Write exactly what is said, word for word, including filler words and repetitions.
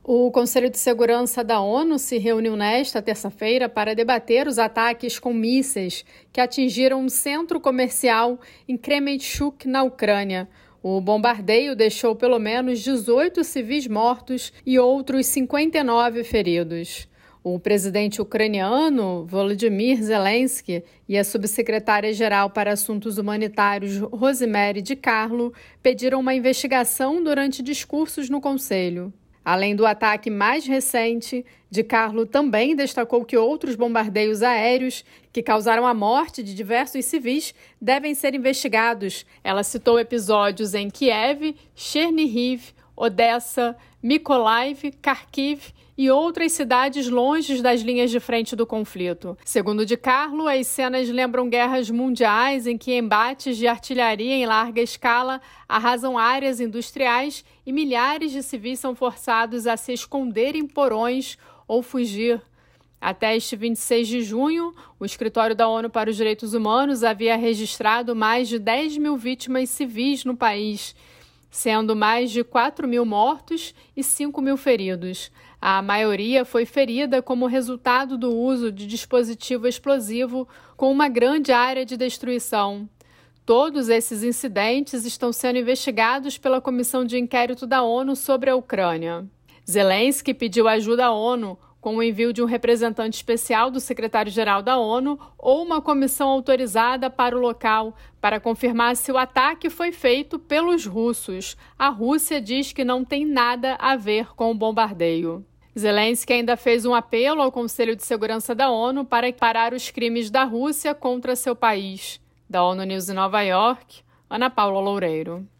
O Conselho de Segurança da ONU se reuniu nesta terça-feira para debater os ataques com mísseis que atingiram um centro comercial em Kremenchuk, na Ucrânia. O bombardeio deixou pelo menos dezoito civis mortos e outros cinquenta e nove feridos. O presidente ucraniano, Volodymyr Zelensky, e a subsecretária-geral para Assuntos Humanitários, Rosemary Di Carlo, pediram uma investigação durante discursos no Conselho. Além do ataque mais recente, Di Carlo também destacou que outros bombardeios aéreos que causaram a morte de diversos civis devem ser investigados. Ela citou episódios em Kiev, Chernihiv, Odessa, Mykolaiv, Kharkiv e outras cidades longe das linhas de frente do conflito. Segundo Di Carlo, as cenas lembram guerras mundiais em que embates de artilharia em larga escala arrasam áreas industriais e milhares de civis são forçados a se esconder em porões ou fugir. Até este vinte e seis de junho, o Escritório da ONU para os Direitos Humanos havia registrado mais de dez mil vítimas civis no país, sendo mais de quatro mil mortos e cinco mil feridos. A maioria foi ferida como resultado do uso de dispositivo explosivo com uma grande área de destruição. Todos esses incidentes estão sendo investigados pela Comissão de Inquérito da ONU sobre a Ucrânia. Zelensky pediu ajuda à ONU com o envio de um representante especial do secretário-geral da ONU ou uma comissão autorizada para o local para confirmar se o ataque foi feito pelos russos. A Rússia diz que não tem nada a ver com o bombardeio. Zelensky ainda fez um apelo ao Conselho de Segurança da ONU para parar os crimes da Rússia contra seu país. Da ONU News em Nova York, Ana Paula Loureiro.